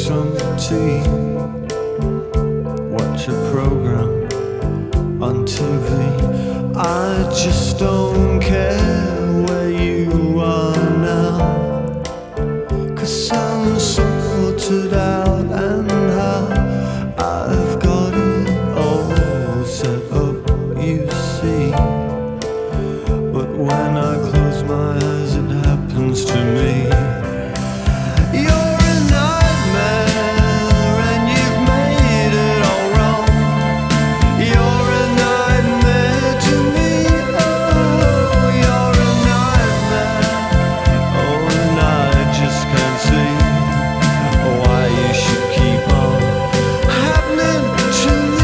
some tea, watch a program on TV. I just don't care where you are now, 'cause I'm sorted out and how I've got it all set up, you see. But when I close my eyes it happens to me. You're a nightmare and you've made it all wrong. You're a nightmare to me. Oh, you're a nightmare. Oh, and I just can't see why you should keep on happening to me.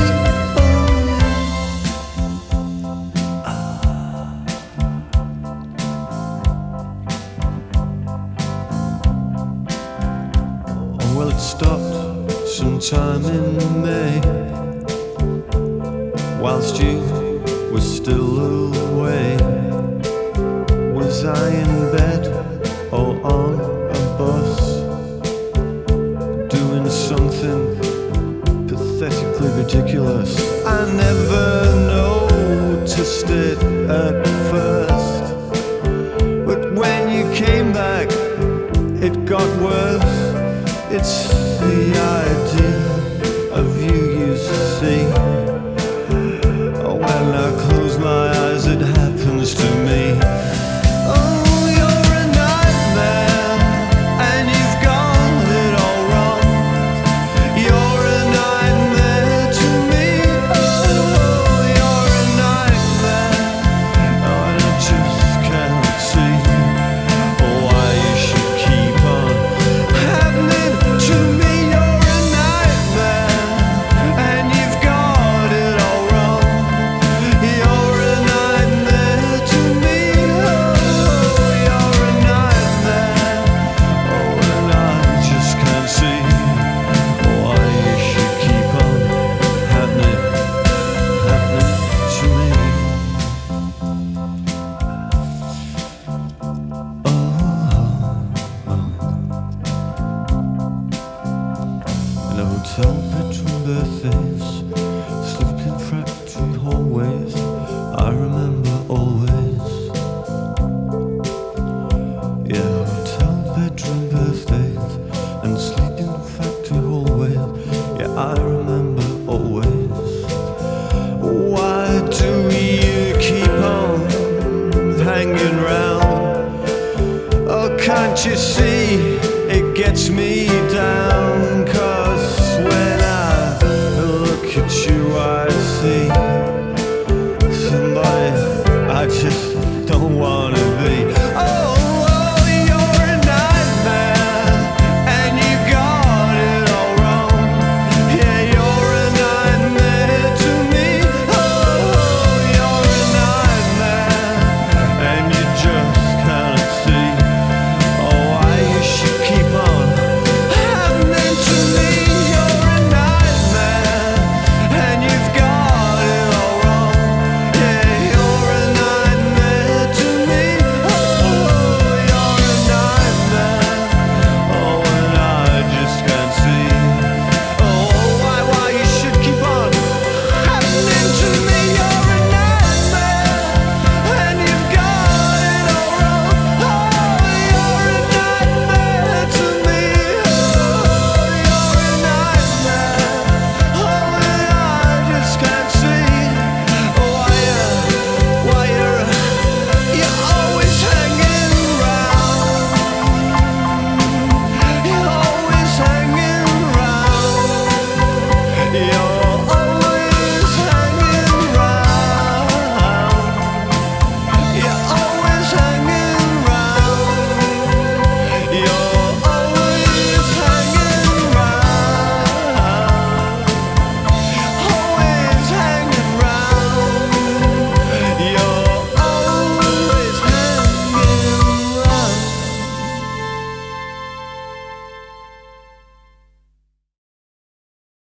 Well, it stopped sometime in May, whilst you were still away. Was I in bed or on a bus, doing something pathetically ridiculous? I never noticed it at first, but when you came back it got worse. It's the idea of you see. When I close my eyes it happens to me. Oh, you're a nightmare and you've got it all wrong. You're a nightmare to me. Oh, you're a nightmare. Oh, and I just can't see why you should keep on happening to me. You're a nightmare and you've got it all wrong. You're a nightmare to me. Oh, you're a nightmare. Oh, and I just can't see why you should keep on happening to me. In a hotel bedroom birthdays, sleeping factory hallways, I remember always. Yeah, hotel bedroom birthdays and sleeping factory hallways, yeah, I remember always. Why do you keep on hanging round? Oh, can't you see it gets me down?